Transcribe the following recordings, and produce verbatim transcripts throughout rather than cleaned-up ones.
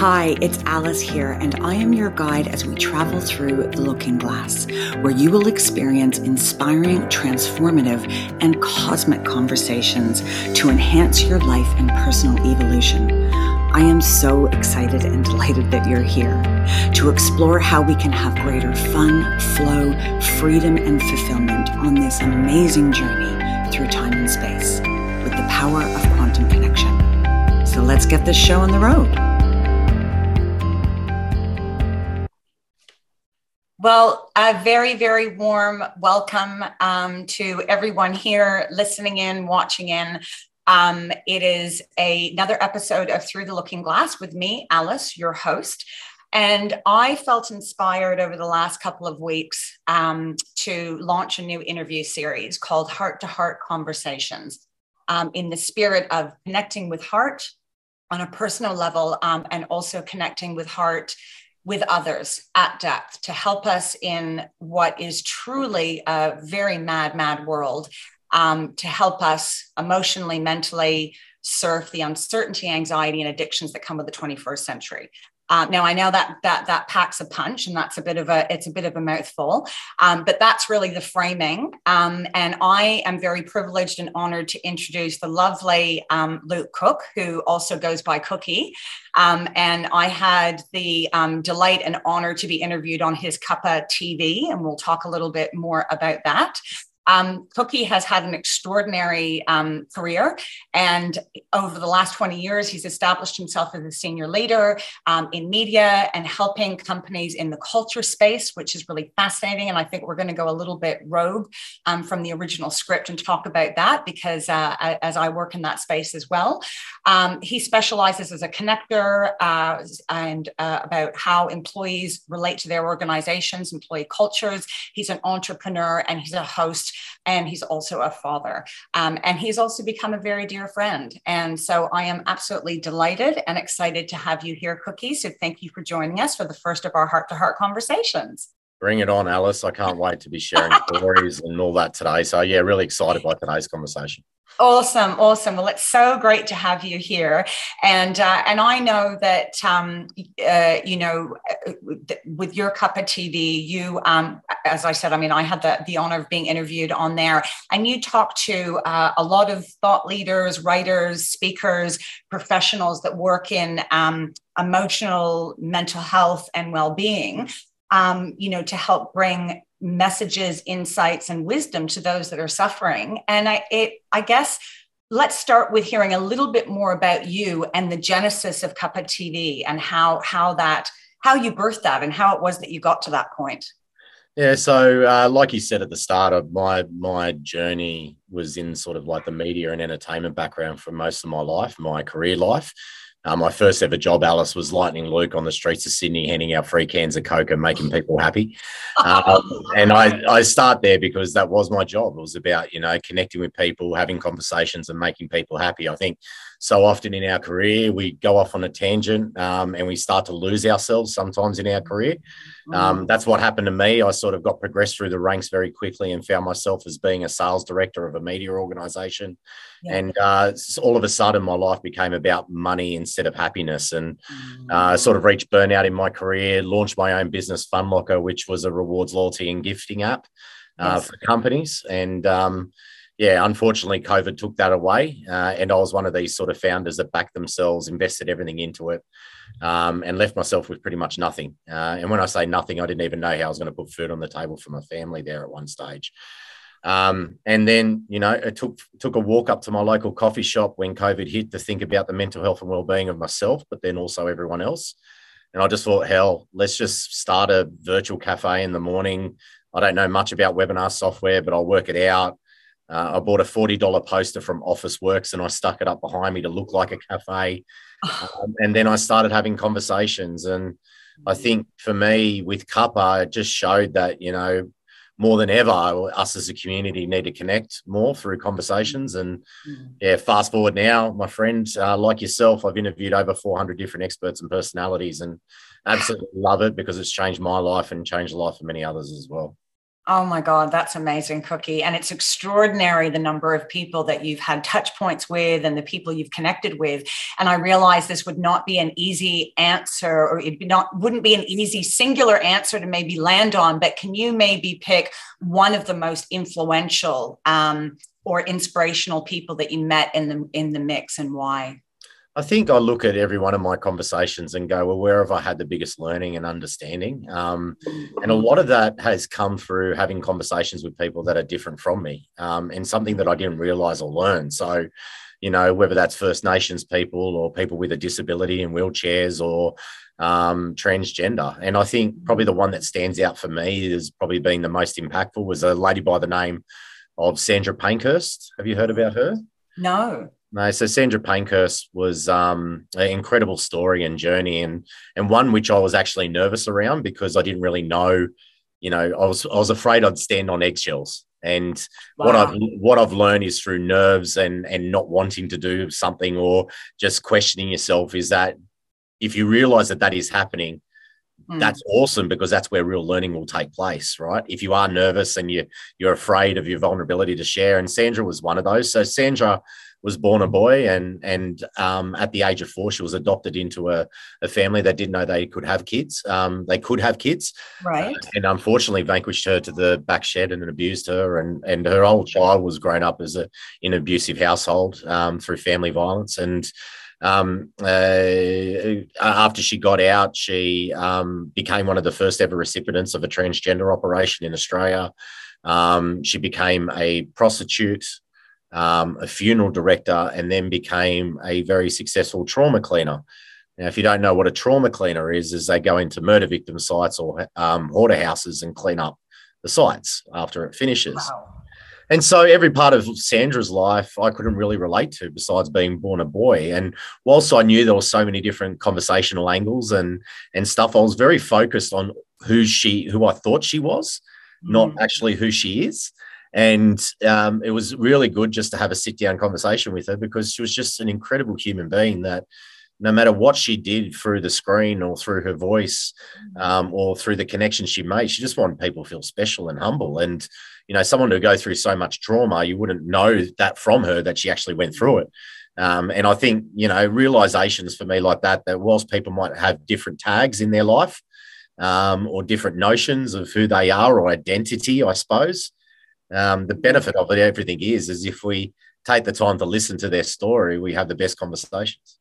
Hi, it's Alice here, and I am your guide as we travel through The Looking Glass, where you will experience inspiring, transformative, and cosmic conversations to enhance your life and personal evolution. I am so excited and delighted that you're here to explore how we can have greater fun, flow, freedom, and fulfillment on this amazing journey through time and space with the power of quantum connection. So let's get this show on the road. Well, a very, very warm welcome um, to everyone here listening in, watching in. Um, it is a, another episode of Through the Looking Glass with me, Alice, your host. And I felt inspired over the last couple of weeks um, to launch a new interview series called Heart to Heart Conversations, um, in the spirit of connecting with heart on a personal level um, and also connecting with heart with others at depth to help us in what is truly a very mad, mad world, um, to help us emotionally, mentally surf the uncertainty, anxiety, and addictions that come with the twenty-first century. Uh, now, I know that that that packs a punch, and that's a bit of a it's a bit of a mouthful, um, but that's really the framing. Um, and I am very privileged and honored to introduce the lovely um, Luke Cook, who also goes by Cookie. Um, and I had the um, delight and honor to be interviewed on his Cuppa T V, and we'll talk a little bit more about that. Um, Cookie has had an extraordinary um, career, and over the last twenty years, he's established himself as a senior leader um, in media and helping companies in the culture space, which is really fascinating. And I think we're going to go a little bit rogue um, from the original script and talk about that because uh, as I work in that space as well. Um, he specializes as a connector uh, and uh, about how employees relate to their organizations, employee cultures. He's an entrepreneur and he's a host. And he's also a father. Um, and he's also become a very dear friend. And so I am absolutely delighted and excited to have you here, Cookie. So thank you for joining us for the first of our heart-to-heart conversations. Bring it on, Alice. I can't wait to be sharing stories and all that today. So yeah, really excited by today's conversation. Awesome, awesome. Well, it's so great to have you here, and uh, and I know that um, uh, you know, with your Cuppa T V, you, um, as I said, I mean, I had the the honor of being interviewed on there, and you talk to uh, a lot of thought leaders, writers, speakers, professionals that work in um, emotional, mental health, and well-being. Um, you know, to help bring messages, insights, and wisdom to those that are suffering. And I, it, I guess, let's start with hearing a little bit more about you and the genesis of Cuppa T V and how how that how you birthed that and how it was that you got to that point. Yeah, so uh, like you said at the start, of my my journey was in sort of like the media and entertainment background for most of my life, my career life. Uh, my first ever job, Alice, was Lightning Luke on the streets of Sydney, handing out free cans of Coke and making people happy. Um, and I, I start there because that was my job. It was about, you know, connecting with people, having conversations and making people happy. I think so often in our career, we go off on a tangent um, and we start to lose ourselves sometimes in our career. Um, that's what happened to me. I sort of got progressed through the ranks very quickly and found myself as being a sales director of a media organization. Yeah. And uh, all of a sudden, my life became about money instead of happiness, and uh, sort of reached burnout in my career, launched my own business, FunLocker, which was a rewards, loyalty and gifting app uh, yes. for companies. And um, yeah, unfortunately, COVID took that away. Uh, and I was one of these sort of founders that backed themselves, invested everything into it, um, and left myself with pretty much nothing. Uh, and when I say nothing, I didn't even know how I was going to put food on the table for my family there at one stage. Um, and then, you know, it took took a walk up to my local coffee shop when COVID hit to think about the mental health and well-being of myself, but then also everyone else. And I just thought, hell, let's just start a virtual cafe in the morning. I don't know much about webinar software, but I'll work it out. Uh, I bought a forty dollars poster from Officeworks and I stuck it up behind me to look like a cafe. Um, and then I started having conversations. And I think for me with Cuppa, it just showed that, you know, more than ever, us as a community need to connect more through conversations. And yeah, fast forward now, my friend, uh, like yourself, I've interviewed over four hundred different experts and personalities and absolutely love it because it's changed my life and changed the life of many others as well. Oh my God, that's amazing, Cookie. And it's extraordinary the number of people that you've had touch points with and the people you've connected with. And I realize this would not be an easy answer, or it not wouldn't be an easy singular answer to maybe land on, but can you maybe pick one of the most influential um, or inspirational people that you met in the in the mix, and why? I think I look at every one of my conversations and go, well, where have I had the biggest learning and understanding? Um, and a lot of that has come through having conversations with people that are different from me, um, and something that I didn't realize or learn. So, you know, whether that's First Nations people or people with a disability in wheelchairs or um, transgender. And I think probably the one that stands out for me as probably being the most impactful was a lady by the name of Sandra Pankhurst. Have you heard about her? No. No, so Sandra Pankhurst was um, an incredible story and journey, and and one which I was actually nervous around because I didn't really know, you know, I was I was afraid I'd stand on eggshells. And wow. what I've what I've learned is through nerves and and not wanting to do something or just questioning yourself is that if you realize that that is happening, mm. that's awesome, because that's where real learning will take place, right? If you are nervous and you you're afraid of your vulnerability to share, and Sandra was one of those. So Sandra was born a boy, and and um, at the age of four, she was adopted into a, a family that didn't know they could have kids. Um, they could have kids, right? Uh, and unfortunately, vanquished her to the back shed and abused her. And and her whole child was grown up as a in an abusive household um, through family violence. And um, uh, after she got out, she um, became one of the first ever recipients of a transgender operation in Australia. Um, she became a prostitute, Um, a funeral director, and then became a very successful trauma cleaner. Now, if you don't know what a trauma cleaner is, is they go into murder victim sites or um, hoarder houses and clean up the sites after it finishes. Wow. And so every part of Sandra's life I couldn't really relate to besides being born a boy. And whilst I knew there were so many different conversational angles and, and stuff, I was very focused on who she, who I thought she was, mm. not actually who she is. And um, it was really good just to have a sit-down conversation with her, because she was just an incredible human being that no matter what she did through the screen or through her voice um, or through the connections she made, she just wanted people to feel special and humble. And, you know, someone who go through so much trauma, you wouldn't know that from her that she actually went through it. Um, and I think, you know, realizations for me like that, that whilst people might have different tags in their life um, or different notions of who they are or identity, I suppose, Um, the benefit of it, everything is, is if we take the time to listen to their story, we have the best conversations.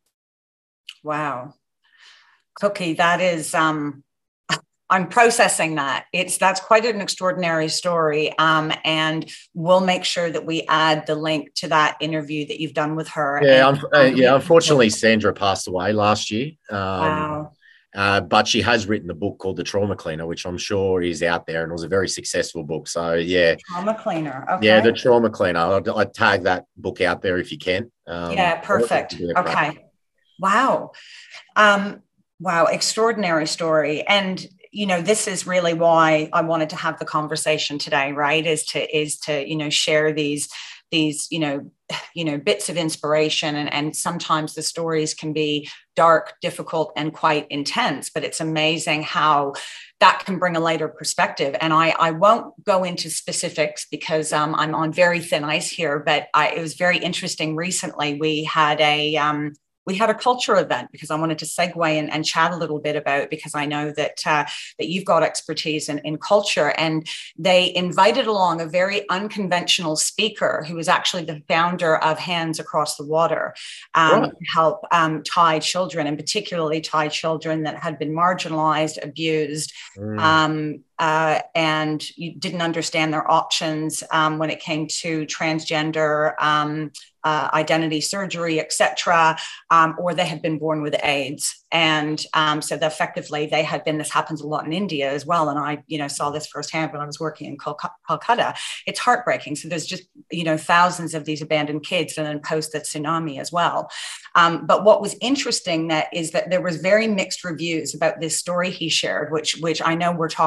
Wow. Cookie, that is, um, I'm processing that. It's, that's quite an extraordinary story. Um, and we'll make sure that we add the link to that interview that you've done with her. Yeah. And, um, uh, yeah. Unfortunately, Sandra passed away last year. Um, wow. Uh, but she has written a book called The Trauma Cleaner, which I'm sure is out there, and it was a very successful book. So, yeah. Trauma Cleaner. Okay. Yeah, The Trauma Cleaner. I'd, I'd tag that book out there if you can. Um, yeah, perfect. Okay. Wow. Um, wow. Extraordinary story. And, you know, this is really why I wanted to have the conversation today, right? Is to, is to, you know, share these, these, you know, you know, bits of inspiration. And, and sometimes the stories can be dark, difficult, and quite intense, but it's amazing how that can bring a lighter perspective. And I, I won't go into specifics because um, I'm on very thin ice here, but I, it was very interesting. Recently, we had a, um, we had a culture event, because I wanted to segue and, and chat a little bit about it, because I know that uh, that you've got expertise in, in culture. And they invited along a very unconventional speaker who was actually the founder of Hands Across the Water, um, right. to help um, Thai children, and particularly Thai children that had been marginalized, abused, mm. um, uh, and you didn't understand their options um, when it came to transgender um, uh, identity surgery, et cetera, um, or they had been born with AIDS. And um, so effectively they had been, this happens a lot in India as well. And I, you know, saw this firsthand when I was working in Calcutta. It's heartbreaking. So there's just, you know, thousands of these abandoned kids, and then post that tsunami as well. Um, but what was interesting that is that there was very mixed reviews about this story he shared, which, which I know we're talking about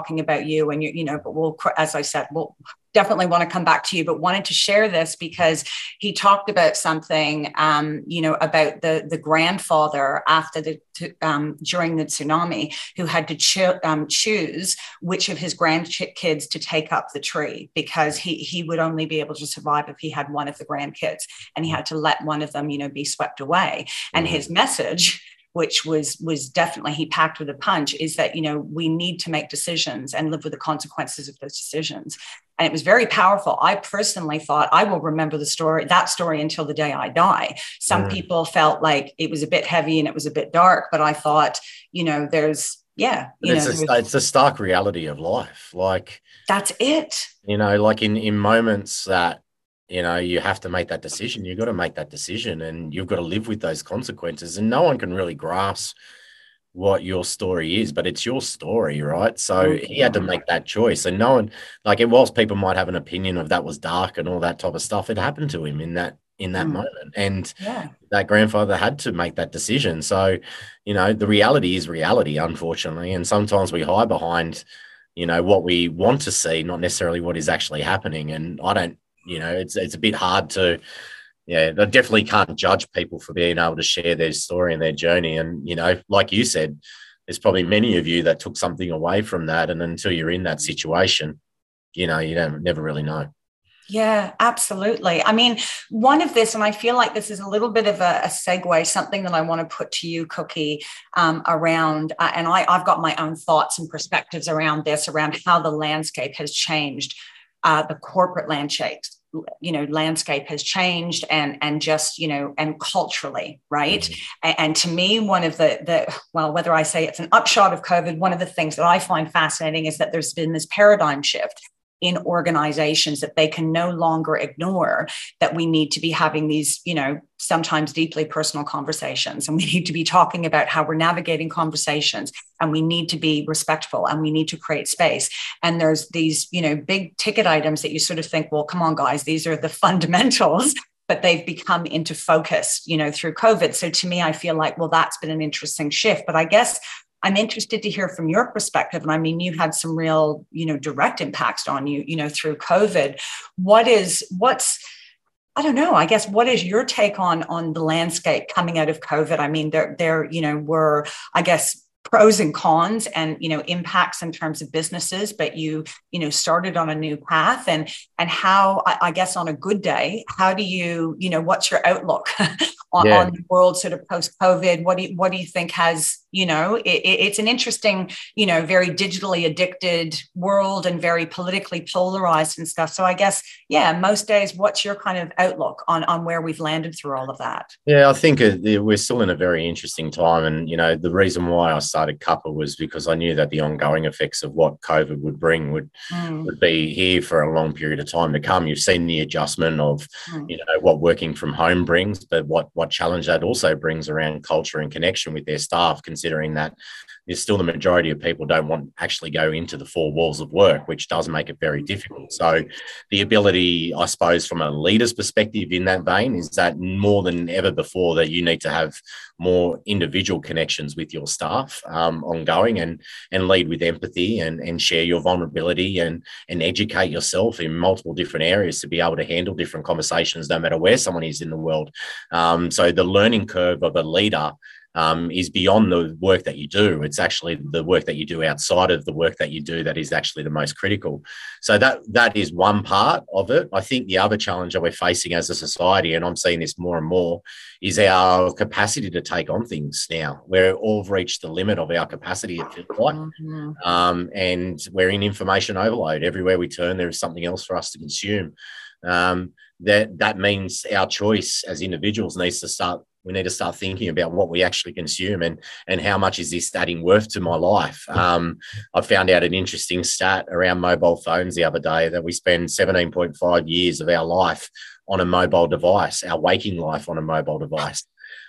about you and you, you know, but we'll, as I said, we'll definitely want to come back to you, but wanted to share this because he talked about something, um, you know, about the, the grandfather after the, um, during the tsunami who had to cho- um, choose which of his grandkids to take up the tree because he, he would only be able to survive if he had one of the grandkids and he had to let one of them, you know, be swept away. And his message, which was was definitely, he packed with a punch, is that, you know, we need to make decisions and live with the consequences of those decisions. And it was very powerful. I personally thought I will remember the story, that story until the day I die. Some mm. people felt like it was a bit heavy and it was a bit dark, but I thought, you know, there's, yeah. You it's, know, a, it's a stark reality of life. Like, that's it. You know, like in, in moments that, you know, you have to make that decision. You've got to make that decision and you've got to live with those consequences. And no one can really grasp what your story is, but it's your story, right? So he had to make that choice. And no one, like, it whilst people might have an opinion of that was dark and all that type of stuff, it happened to him in that in that mm. moment. And yeah. that grandfather had to make that decision. So, you know, the reality is reality, unfortunately. And sometimes we hide behind, you know, what we want to see, not necessarily what is actually happening. And I don't, you know, it's it's a bit hard to, yeah, I definitely can't judge people for being able to share their story and their journey. And, you know, like you said, there's probably many of you that took something away from that. And until you're in that situation, you know, you don't never really know. Yeah, absolutely. I mean, one of this, and I feel like this is a little bit of a, a segue, something that I want to put to you, Cookie, um, around, uh, and I, I've got my own thoughts and perspectives around this, around how the landscape has changed. Uh, the corporate landscape, you know, landscape has changed, and and just, you know, and culturally, right? Mm-hmm. And, and to me, one of the the well, whether I say it's an upshot of COVID, one of the things that I find fascinating is that there's been this paradigm shift in organizations that they can no longer ignore that we need to be having these, you know, sometimes deeply personal conversations, and we need to be talking about how we're navigating conversations, and we need to be respectful, and we need to create space. And there's these, you know, big ticket items that you sort of think, well, come on, guys, these are the fundamentals, but they've become into focus, you know, through COVID. So to me, I feel like, well, that's been an interesting shift. But I guess I'm interested to hear from your perspective. And I mean, you had some real, you know, direct impacts on you, you know, through COVID. What is, what's, I don't know, I guess, what is your take on, on the landscape coming out of COVID? I mean, there, there, you know, were, I guess, pros and cons and, you know, impacts in terms of businesses, but you, you know, started on a new path, and, and how, I, I guess on a good day, how do you, you know, what's your outlook on, yeah. on the world sort of post-COVID? What do you, what do you think has, you know, it, it's an interesting, you know, very digitally addicted world and very politically polarized and stuff. So I guess, yeah, most days, what's your kind of outlook on, on where we've landed through all of that? Yeah, I think we're still in a very interesting time. And, you know, the reason why I started Cuppa was because I knew that the ongoing effects of what COVID would bring would, mm. would be here for a long period of time to come. You've seen the adjustment of, mm. you know, what working from home brings, but what, what challenge that also brings around culture and connection with their staff, considering that there's still the majority of people don't want to actually go into the four walls of work, which does make it very difficult. So the ability, I suppose, from a leader's perspective in that vein is that more than ever before that you need to have more individual connections with your staff um, ongoing, and and lead with empathy, and, and share your vulnerability, and, and educate yourself in multiple different areas to be able to handle different conversations no matter where someone is in the world. Um, so the learning curve of a leader Um, is beyond the work that you do. It's actually the work that you do outside of the work that you do that is actually the most critical. So that that is one part of it. I think the other challenge that we're facing as a society, and I'm seeing this more and more, is our capacity to take on things now. We're all reached the limit of our capacity, it feels like. Mm-hmm. Um, and we're in information overload. Everywhere we turn, there is something else for us to consume. Um, that, that means our choice as individuals needs to start We need to start thinking about what we actually consume, and, and how much is this adding worth to my life. Um, I found out an interesting stat around mobile phones the other day that we spend seventeen point five years of our life on a mobile device, our waking life on a mobile device.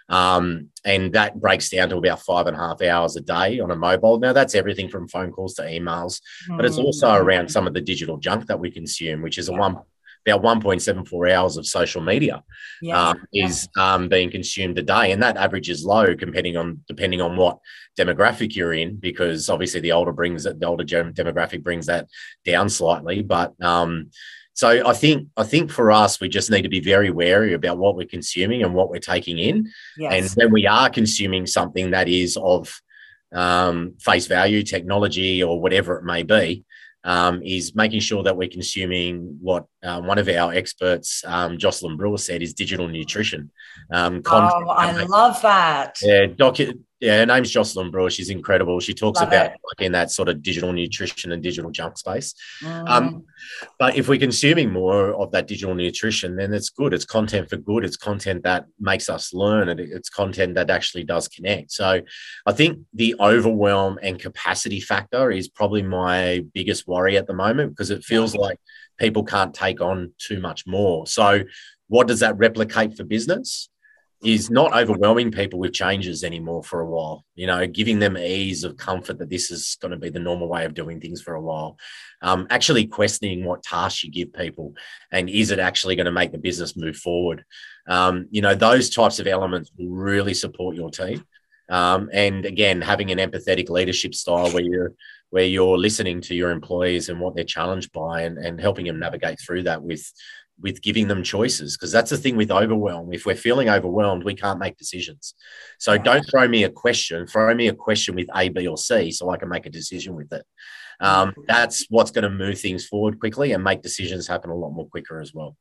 Um, and that breaks down to about five and a half hours a day on a mobile. Now, that's everything from phone calls to emails, mm. but it's also around some of the digital junk that we consume, which is a one about one point seven four hours of social media Yeah. um, is um, being consumed a day, and that average is low depending on depending on what demographic you're in, because obviously the older brings it, the older demographic brings that down slightly. But um, so I think I think for us, we just need to be very wary about what we're consuming and what we're taking in, Yes. and when we are consuming something that is of um, face value, technology, or whatever it may be. Um, is making sure that we're consuming what uh, one of our experts, um, Jocelyn Brewer, said is digital nutrition. Um, oh, I love that. Yeah, docu- yeah, her name's Jocelyn Brewer. She's incredible. She talks love about it. like in that sort of digital nutrition and digital junk space. Mm. Um, but if we're consuming more of that digital nutrition, then it's good. It's content for good. It's content that makes us learn, and it's content that actually does connect. So I think the overwhelm and capacity factor is probably my biggest worry at the moment, because it feels like people can't take on too much more. So what does that replicate for business? Is not overwhelming people with changes anymore for a while, you know, giving them ease of comfort that this is going to be the normal way of doing things for a while. Um, actually questioning what tasks you give people, and is it actually going to make the business move forward? Um, you know, those types of elements will really support your team. Um, and again, having an empathetic leadership style where you're where you're listening to your employees and what they're challenged by, and, and helping them navigate through that with with giving them choices, because that's the thing with overwhelm. If we're feeling overwhelmed, we can't make decisions. So yeah. Don't throw me a question, throw me a question with A, B, or C so I can make a decision with it. Um, that's what's going to move things forward quickly and make decisions happen a lot more quicker as well.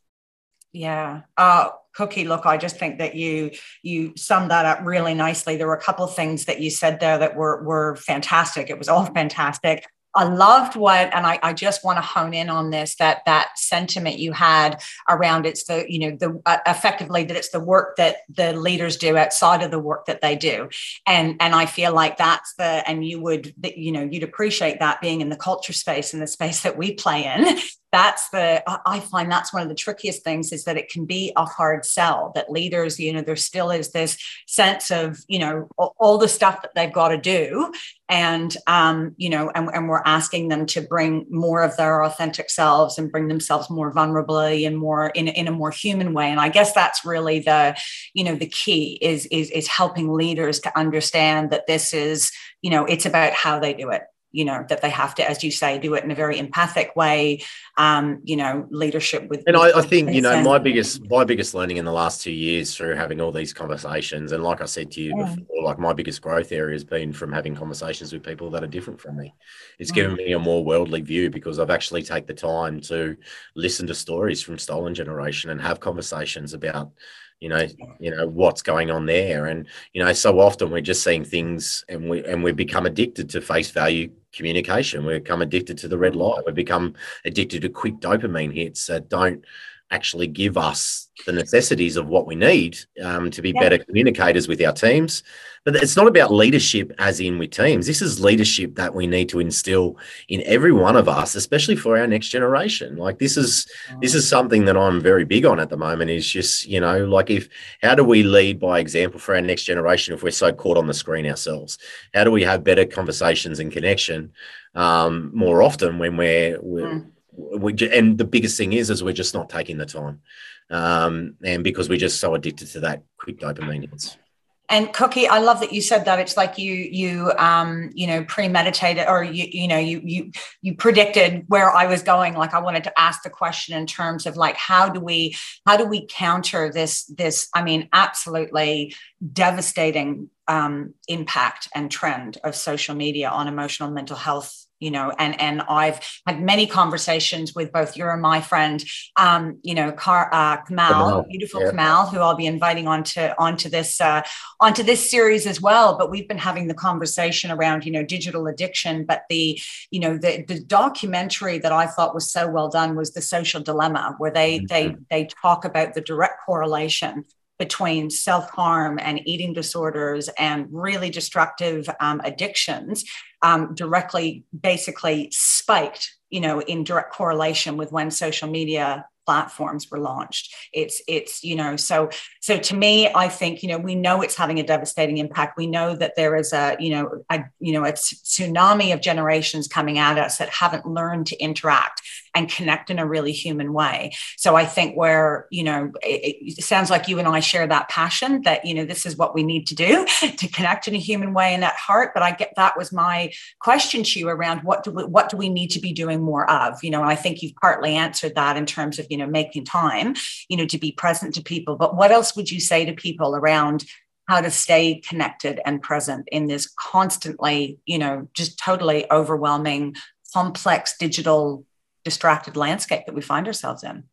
Yeah. Uh, Cookie, look, I just think that you you summed that up really nicely. There were a couple of things that you said there that were, were fantastic. It was all fantastic. I loved what, and I, I just want to hone in on this, that that sentiment you had around it's the, you know, the uh, effectively that it's the work that the leaders do outside of the work that they do. And, and I feel like that's the, and you would, you know, you'd appreciate that being in the culture space and the space that we play in. That's the, I find that's one of the trickiest things, is that it can be a hard sell, that leaders, you know, there still is this sense of, you know, all the stuff that they've got to do. And, um, you know, and, and we're asking them to bring more of their authentic selves and bring themselves more vulnerably and more in, in a more human way. And I guess that's really the, you know, the key is, is, is helping leaders to understand that this is, you know, it's about how they do it. You know, that they have to, as you say, do it in a very empathic way, um, you know, leadership with. And with I, I think, you know, my biggest, my biggest learning in the last two years through having all these conversations, and like I said to you yeah. before, like my biggest growth area has been from having conversations with people that are different from me. It's mm. given me a more worldly view, because I've actually taken the time to listen to stories from Stolen Generation and have conversations about, you know, you know, what's going on there. And, you know, so often we're just seeing things and we, and we become addicted to face value communication. We become addicted to the red light. We become addicted to quick dopamine hits that don't actually give us the necessities of what we need um, to be yeah. better communicators with our teams. But it's not about leadership as in with teams. This is leadership that we need to instill in every one of us, especially for our next generation. Like this is, this is something that I'm very big on at the moment, is just, you know, like if, how do we lead by example for our next generation if we're so caught on the screen ourselves? How do we have better conversations and connection um, more often when we're, we're mm. We, and the biggest thing is, is we're just not taking the time. Um, and because we're just so addicted to that quick dopamine hits. And Cookie, I love that you said that. It's like you, you, um, you know, premeditated, or you, you know, you, you, you predicted where I was going. Like I wanted to ask the question in terms of like, how do we, how do we counter this, this, I mean, absolutely devastating um, impact and trend of social media on emotional mental health. You know, and, and I've had many conversations with both you and my friend, um, you know, Car, uh, Kamal, Kamal, beautiful yeah. Kamal, who I'll be inviting onto, onto this, uh, onto this series as well. But we've been having the conversation around, you know, digital addiction. But the, you know, the, the documentary that I thought was so well done was The Social Dilemma, where they, mm-hmm. they, they talk about the direct correlation between self-harm and eating disorders and really destructive um, addictions um, directly basically spiked, you know, in direct correlation with when social media platforms were launched. It's, it's, you know, so, so to me, I think, you know, we know it's having a devastating impact. We know that there is a, you know, a, you know, a tsunami of generations coming at us that haven't learned to interact. and connect in a really human way. So I think where, you know, it, it sounds like you and I share that passion that, you know, this is what we need to do to connect in a human way and at heart. But I get, that was my question to you around what do we, what do we need to be doing more of, you know, and I think you've partly answered that in terms of, you know, making time, you know, to be present to people. But what else would you say to people around how to stay connected and present in this constantly, you know, just totally overwhelming, complex, digital, distracted landscape that we find ourselves in?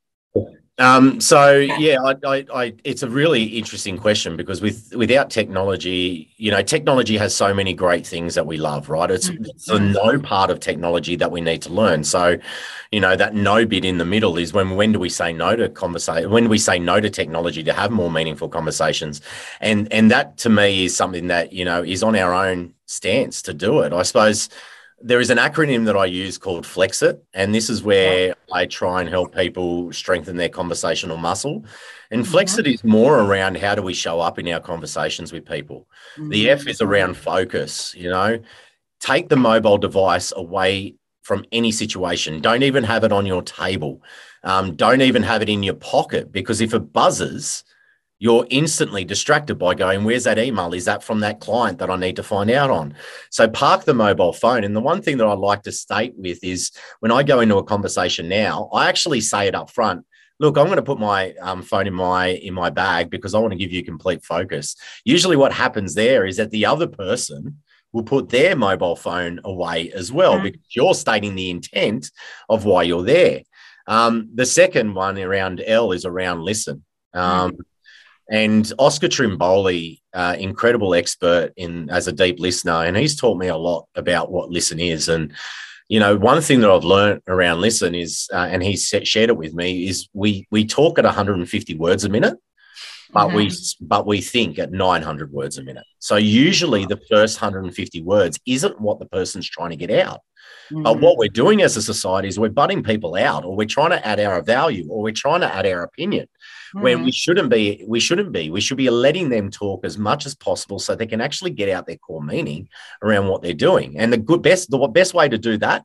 Um, so yeah, I, I, I, it's a really interesting question because with without technology, you know, technology has so many great things that we love, right? It's, mm-hmm. it's the no part of technology that we need to learn. So, you know, that no bit in the middle is when when do we say no to conversation? When do we say no to technology to have more meaningful conversations? And and that to me is something that, you know, is on our own stance to do it. I suppose there is an acronym that I use called FLEXIT, and this is where yeah. I try and help people strengthen their conversational muscle. And mm-hmm. FLEXIT is more around how do we show up in our conversations with people. Mm-hmm. The F is around focus, you know. Take the mobile device away from any situation. Don't even have it on your table. Um, don't even have it in your pocket, because if it buzzes, you're instantly distracted by going, where's that email? Is that from that client that I need to find out on? So park the mobile phone. And the one thing that I like to state with is when I go into a conversation now, I actually say it up front. Look, I'm going to put my um, phone in my in my bag because I want to give you complete focus. Usually what happens there is that the other person will put their mobile phone away as well, mm-hmm. because you're stating the intent of why you're there. Um, the second one around L is around listen. Um, mm-hmm. And Oscar Trimboli, uh, incredible expert in as a deep listener, and he's taught me a lot about what listen is. And, you know, one thing that I've learned around listen is, uh, and he's shared it with me, is we we talk at one hundred fifty words a minute, but mm-hmm. we but we think at nine hundred words a minute. So usually the first one hundred fifty words isn't what the person's trying to get out. Mm-hmm. But what we're doing as a society is we're butting people out, or we're trying to add our value, or we're trying to add our opinion. Mm. When we shouldn't be, we shouldn't be. We should be letting them talk as much as possible so they can actually get out their core meaning around what they're doing. And the good best, the best way to do that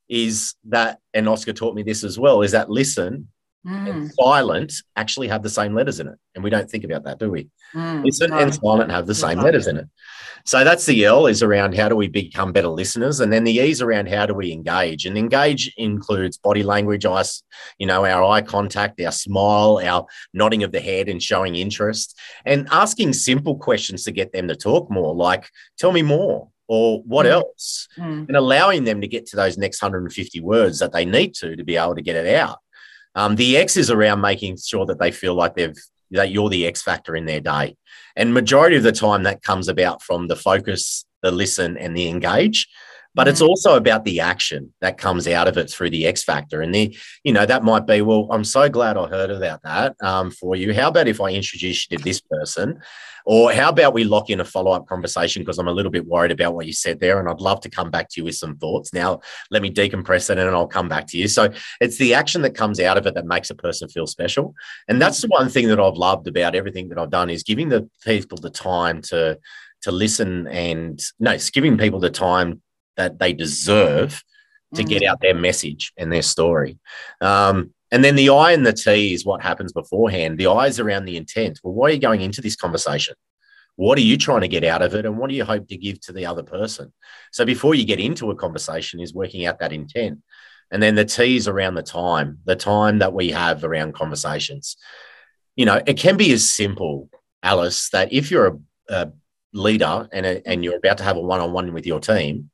is that, and Oscar taught me this as well, is that listen mm. and silent actually have the same letters in it. And we don't think about that, do we? Mm, listen no. and silent have the same letters in it. So that's the L, is around how do we become better listeners, and then the E is around how do we engage. And engage includes body language, eyes, you know, our eye contact, our smile, our nodding of the head and showing interest, and asking simple questions to get them to talk more, like tell me more, or what mm. else, mm. and allowing them to get to those next one hundred fifty words that they need to to be able to get it out. Um, the X is around making sure that they feel like they've that you're the X factor in their day. And majority of the time that comes about from the focus, the listen and the engage, but mm. it's also about the action that comes out of it through the X factor. And the, you know, that might be, well, I'm so glad I heard about that um, for you. How about if I introduce you to this person? Or how about we lock in a follow-up conversation, because I'm a little bit worried about what you said there, and I'd love to come back to you with some thoughts. Now, let me decompress it and I'll come back to you. So it's the action that comes out of it that makes a person feel special. And that's the one thing that I've loved about everything that I've done, is giving the people the time to, to listen, and no, it's giving people the time that they deserve to get out their message and their story. Um, And then the I and the T is what happens beforehand. The I is around the intent. Well, why are you going into this conversation? What are you trying to get out of it? And what do you hope to give to the other person? So before you get into a conversation is working out that intent. And then the T is around the time, the time that we have around conversations. You know, it can be as simple, Alice, that if you're a, a leader and, a, and you're about to have a one-on-one with your team,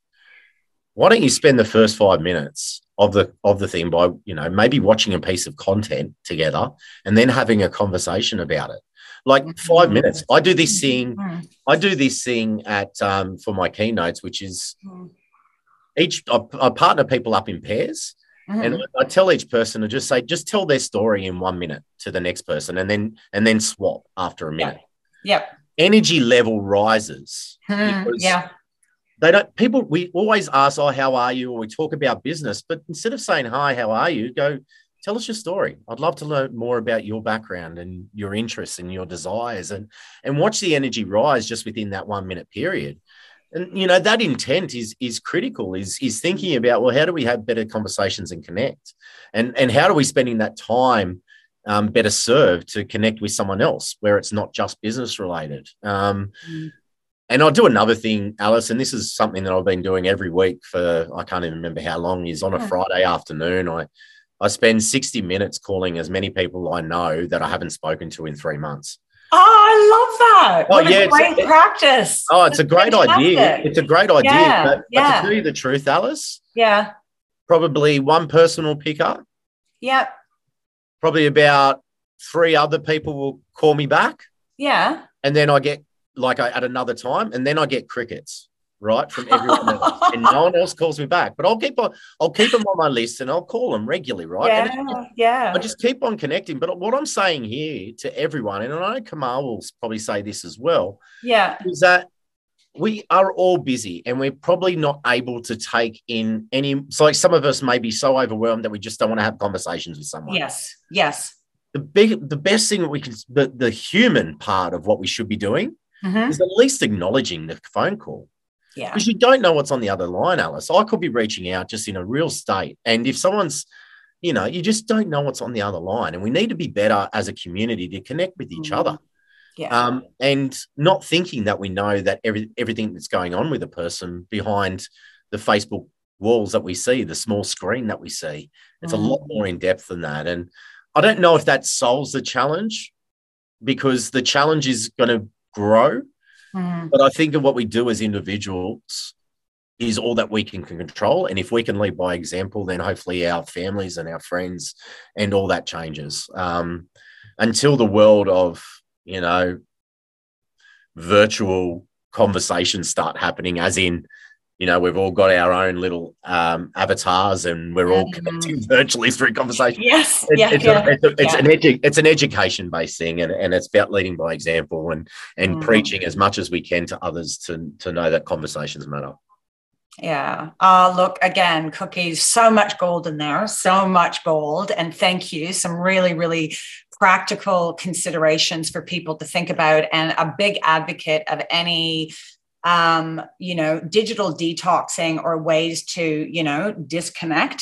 why don't you spend the first five minutes of the of the thing by, you know, maybe watching a piece of content together and then having a conversation about it. Like five minutes. I do this thing, I do this thing at um, for my keynotes, which is each I, I partner people up in pairs, mm-hmm. and I tell each person to just say, just tell their story in one minute to the next person, and then and then swap after a minute. Yep. Yep. Energy level rises. Mm, yeah. They don't, people, we always ask, oh, how are you? Or we talk about business, but instead of saying, hi, how are you? Go, tell us your story. I'd love to learn more about your background and your interests and your desires, and, and watch the energy rise just within that one minute period. And you know that intent is is critical. Is is thinking about, well, how do we have better conversations and connect, and and how do we spending that time um, better served to connect with someone else where it's not just business related. Um, mm. And I'll do another thing, Alice, and this is something that I've been doing every week for I can't even remember how long. Is on a Friday afternoon, I I spend sixty minutes calling as many people I know that I haven't spoken to in three months. Oh, I love that. Oh, what yeah, a great it's, practice. Oh, it's That's a great fantastic. idea. It's a great idea. Yeah, but, yeah. but to tell you the truth, Alice, yeah, probably one person will pick up. Yep. Probably about three other people will call me back. Yeah. And then I get like I, at another time, and then I get crickets. Right, from everyone else, and no one else calls me back. But I'll keep on, I'll keep them on my list, and I'll call them regularly, right? Yeah, and just, yeah. I just keep on connecting. But what I'm saying here to everyone, and I know Kamal will probably say this as well, yeah, is that we are all busy, and we're probably not able to take in any. So, like some of us may be so overwhelmed that we just don't want to have conversations with someone. Yes, yes. The big, the best thing that we can, the the human part of what we should be doing mm-hmm. is at least acknowledging the phone call. Yeah. Because you don't know what's on the other line, Alice. I could be reaching out just in a real state. And if someone's, you know, you just don't know what's on the other line. And we need to be better as a community to connect with each mm-hmm. other. Yeah. Um, and not thinking that we know that every, everything that's going on with a person behind the Facebook walls that we see, the small screen that we see. It's mm-hmm. a lot more in depth than that. And I don't know if that solves the challenge, because the challenge is going to grow. Mm. But I think of what we do as individuals is all that we can control. And if we can lead by example, then hopefully our families and our friends and all that changes. Um, until the world of, you know, virtual conversations start happening, as in, you know, we've all got our own little um, avatars, and we're all connecting virtually through conversation. Yes, it, yeah, it's, yeah, a, it's, a, it's yeah. an edu- it's an education-based thing, and, and it's about leading by example and and mm. preaching as much as we can to others to to know that conversations matter. Yeah. Uh, look, again, Cookies, so much gold in there, so much gold, and thank you. Some really, really practical considerations for people to think about, and a big advocate of any um, you know, digital detoxing or ways to, you know, disconnect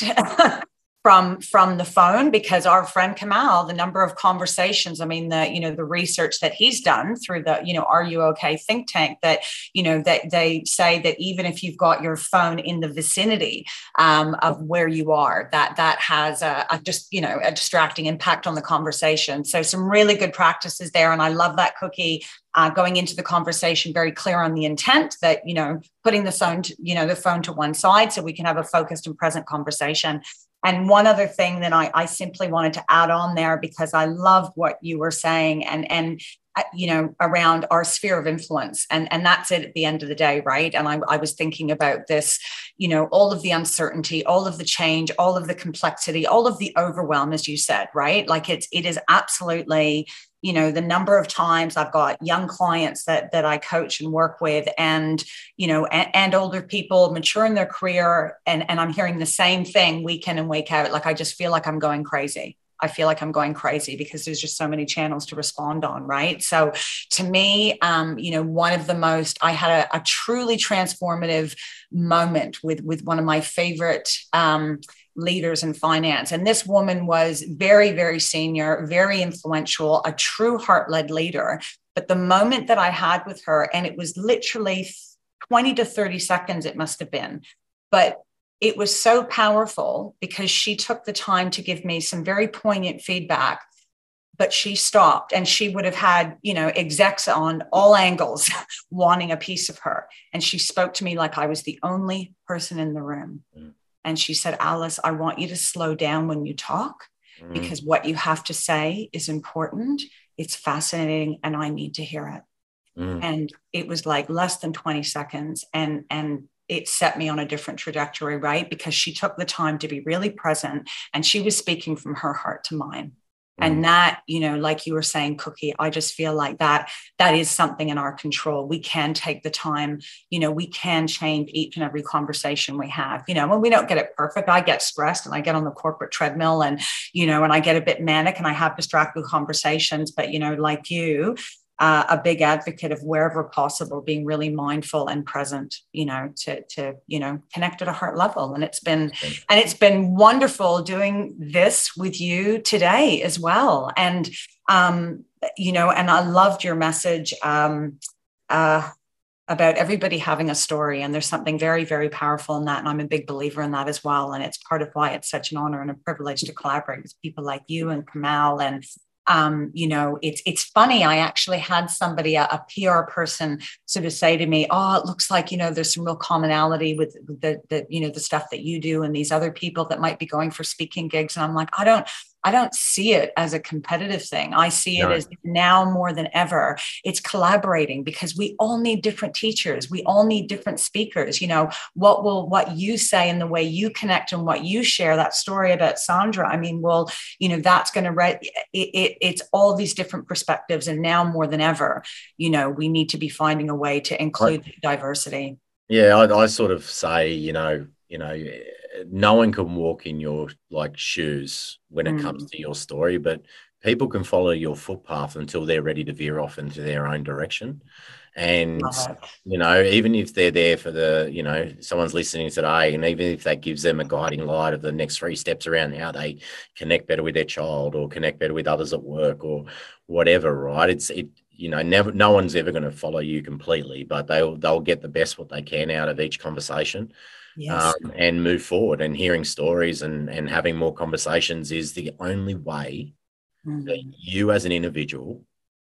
from, from the phone, because our friend Kamal, the number of conversations, I mean, the, you know, the research that he's done through the, you know, Are You Okay think tank, that, you know, that they say that even if you've got your phone in the vicinity um, of where you are, that, that has a, a just, you know, a distracting impact on the conversation. So some really good practices there. And I love that, Cookie. Uh, going into the conversation very clear on the intent that, you know, putting the phone, to, you know, the phone to one side so we can have a focused and present conversation. And one other thing that I, I simply wanted to add on there, because I loved what you were saying, and, and uh, you know, around our sphere of influence. And, and that's it at the end of the day, right? And I, I was thinking about this, you know, all of the uncertainty, all of the change, all of the complexity, all of the overwhelm, as you said, right? Like it's, it is absolutely, you know, the number of times I've got young clients that that I coach and work with, and, you know, and, and older people mature in their career. And, and I'm hearing the same thing week in and week out. Like, I just feel like I'm going crazy. I feel like I'm going crazy because there's just so many channels to respond on. Right. So to me, um, you know, one of the most, I had a, a truly transformative moment with, with one of my favorite, um, leaders in finance. And this woman was very, very senior, very influential, a true heart-led leader. But the moment that I had with her, and it was literally twenty to thirty seconds, it must have been, but it was so powerful because she took the time to give me some very poignant feedback. But she stopped, and she would have had, you know, execs on all angles wanting a piece of her. And she spoke to me like I was the only person in the room. Mm. And she said, Alice, I want you to slow down when you talk, mm. because what you have to say is important. It's fascinating, and I need to hear it. Mm. And it was like less than twenty seconds. And, and it set me on a different trajectory, right? Because she took the time to be really present, and she was speaking from her heart to mine. And that, you know, like you were saying, Cookie, I just feel like that, that is something in our control. We can take the time, you know, we can change each and every conversation we have, you know, when we don't get it perfect. I get stressed and I get on the corporate treadmill, and, you know, and I get a bit manic and I have distracted conversations, but, you know, like you, uh, a big advocate of wherever possible being really mindful and present, you know, to to you know connect at a heart level. And it's been and it's been wonderful doing this with you today as well. And um, you know, and I loved your message um, uh, about everybody having a story, and there's something very, very powerful in that. And I'm a big believer in that as well. And it's part of why it's such an honor and a privilege to collaborate with people like you and Kamal. And Um, you know, it's it's funny. I actually had somebody, a, a P R person, sort of say to me, "Oh, it looks like you know there's some real commonality with the the you know the stuff that you do and these other people that might be going for speaking gigs." And I'm like, I don't. I don't see it as a competitive thing. I see it no. as now more than ever, it's collaborating, because we all need different teachers. We all need different speakers. You know, what will, what you say and the way you connect and what you share, that story about Sandra, I mean, well, you know, that's going to, re- it, it, it's all these different perspectives. And now more than ever, you know, we need to be finding a way to include right. diversity. Yeah. I, I sort of say, you know, you know, no one can walk in your like shoes when it mm. comes to your story, but people can follow your footpath until they're ready to veer off into their own direction. And, you know, even if they're there for the, you know, someone's listening today, and even if that gives them a guiding light of the next three steps around how they connect better with their child or connect better with others at work or whatever, right? It's, it, you know, never, no one's ever going to follow you completely, but they'll, they'll get the best what they can out of each conversation. Yes. Um, and move forward. And hearing stories and, and having more conversations is the only way mm. that you as an individual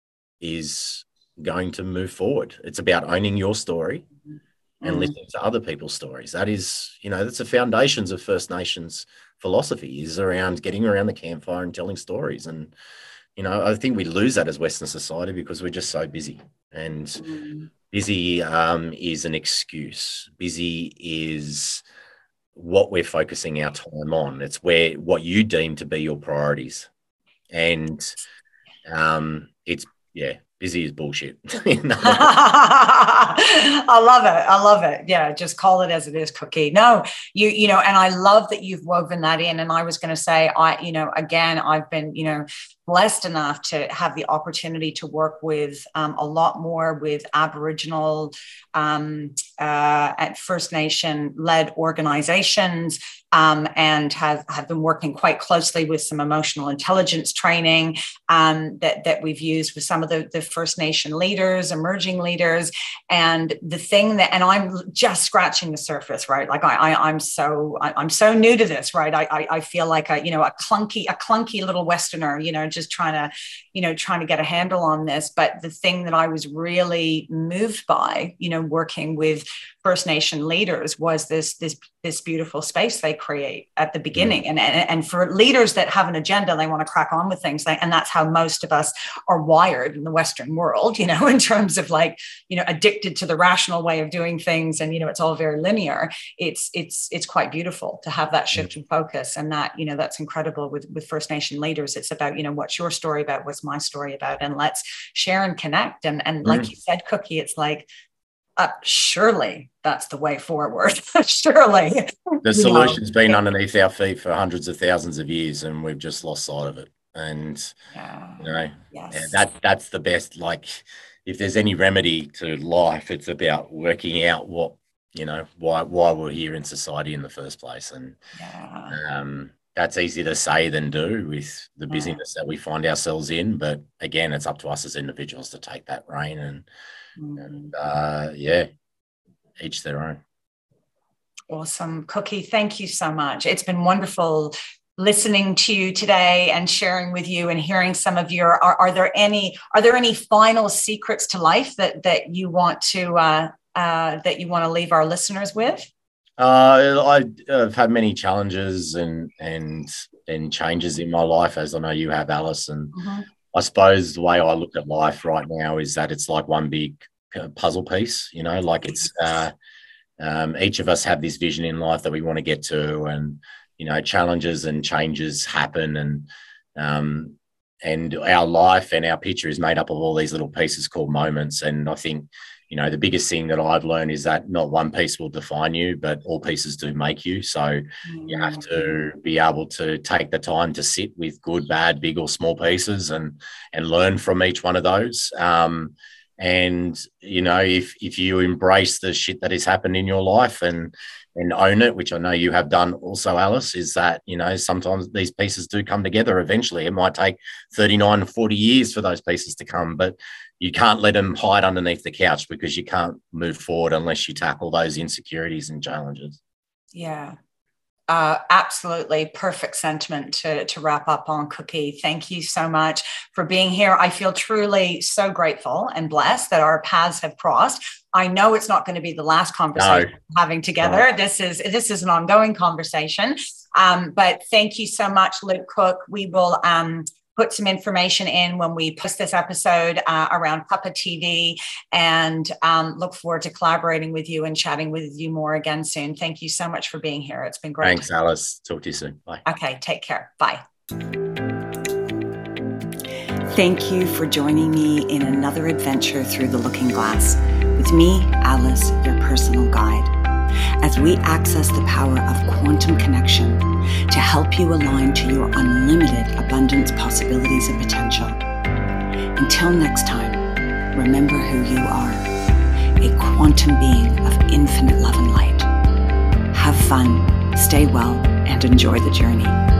is going to move forward. It's about owning your story mm. and listening to other people's stories. That is, you know, that's the foundations of First Nations philosophy, is around getting around the campfire and telling stories. And, you know, I think we lose that as Western society because we're just so busy. And mm. busy um, is an excuse. Busy is what we're focusing our time on. It's where what you deem to be your priorities. And um, it's, yeah, busy is bullshit. I love it. I love it. Yeah, just call it as it is, Cookie. No, you, you know, and I love that you've woven that in. And I was going to say, I, you know, again, I've been, you know, blessed enough to have the opportunity to work with um, a lot more with Aboriginal um, uh, and First Nation led organizations, um, and have, have been working quite closely with some emotional intelligence training um, that, that we've used with some of the, the First Nation leaders, emerging leaders. And the thing that, and I'm just scratching the surface, right? Like I, I I'm so, I, I'm so new to this, right? I, I, I feel like a, you know, a clunky, a clunky little Westerner, you know, just trying to, you know, trying to get a handle on this. But the thing that I was really moved by, you know, working with First Nation leaders was this, this, this beautiful space they create at the beginning. Mm. And, and, and for leaders that have an agenda, they want to crack on with things. And that's how most of us are wired in the Western world, you know, in terms of like, you know, addicted to the rational way of doing things. And, you know, it's all very linear. It's, it's, it's quite beautiful to have that shift in focus. And that, you know, that's incredible with, with First Nation leaders. It's about, you know, what's your story about? What's my story about? And let's share and connect. And, and like mm. you said, Cookie, it's like, Uh, surely that's the way forward. Surely. The solution's you know, been it, underneath our feet for hundreds of thousands of years, and we've just lost sight of it. And, yeah, you know, yes. yeah, that that's the best. Like, if there's any remedy to life, it's about working out what, you know, why why we're here in society in the first place. And yeah. um, that's easier to say than do with the busyness yeah. that we find ourselves in. But again, it's up to us as individuals to take that rein and, And uh, yeah, each their own. Awesome. Cookie, thank you so much. It's been wonderful listening to you today and sharing with you and hearing some of your, are, are there any, are there any final secrets to life that, that you want to, uh, uh, that you want to leave our listeners with? Uh, I, I've had many challenges and, and, and changes in my life, as I know you have, Alice. And mm-hmm. I suppose the way I look at life right now is that it's like one big puzzle piece, you know, like it's uh, um, each of us have this vision in life that we want to get to, and, you know, challenges and changes happen. And, um, and our life and our picture is made up of all these little pieces called moments. And I think, you know, the biggest thing that I've learned is that not one piece will define you, but all pieces do make you. So mm-hmm. you have to be able to take the time to sit with good, bad, big or small pieces and and learn from each one of those. Um, and, you know, if if you embrace the shit that has happened in your life and and own it, which I know you have done also, Alice, is that, you know, sometimes these pieces do come together eventually. It might take thirty-nine, forty years for those pieces to come, but you can't let them hide underneath the couch because you can't move forward unless you tackle those insecurities and challenges. Yeah, uh, absolutely. Perfect sentiment to, to wrap up on, Cookie. Thank you so much for being here. I feel truly so grateful and blessed that our paths have crossed. I know it's not going to be the last conversation no. we're having together. No. This is this is an ongoing conversation. Um, but thank you so much, Luke Cook. We will um, put some information in when we post this episode uh, around Papa T V, and um, look forward to collaborating with you and chatting with you more again soon. Thank you so much for being here. It's been great. Thanks, Alice. Talk to you soon. Bye. Okay, take care. Bye. Thank you for joining me in another adventure through the Looking Glass with me, Alice, your personal guide, as we access the power of quantum connection to help you align to your unlimited abundance, possibilities, and potential. Until next time, remember who you are, a quantum being of infinite love and light. Have fun, stay well, and enjoy the journey.